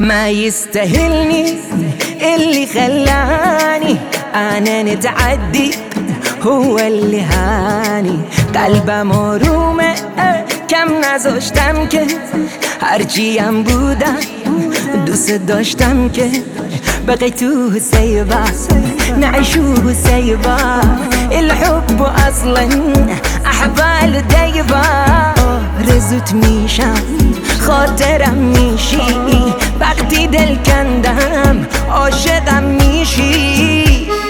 ما يستاهلني اللي خلاني انا نتعدي، هو اللي هاني قلبم آرومه کم نذاشتم که هرچی هم بودم دوست داشتم که بقي تو سايبة نعيشو سايبة الحب اصلا احبال دايبة رزوت میشم خاطرم میشی وقتی دل کندم عاشقم میشی.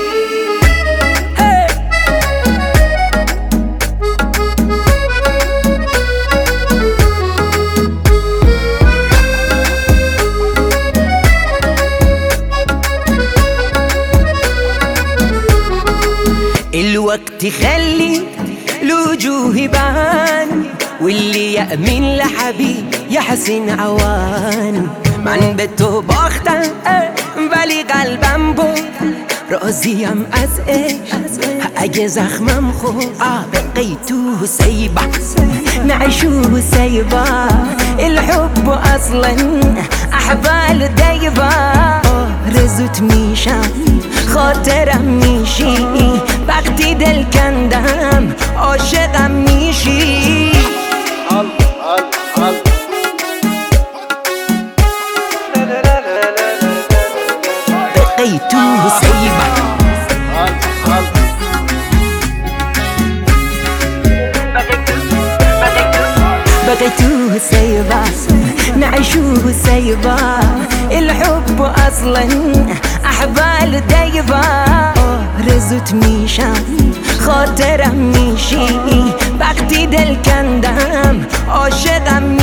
الوقت يخلي الوجوه يبان واللي يأمن لحبيب يحسن عوان من به تو باختم ولی قلبم بود راضیم از عشق اگه زخمم خورد بقي تو سايبة نعيشو سايبة الحب اصلا احبال دايبة رزوت میشم خاطرم میشی وقتی دل کندم عاشقم میشی. بقيتو سايبة بقيتو سايبة نعيشو سايبة الحب اصلا احبال دايبة رزوت میشم خاطرم میشی وقتی دل کندم عاشقم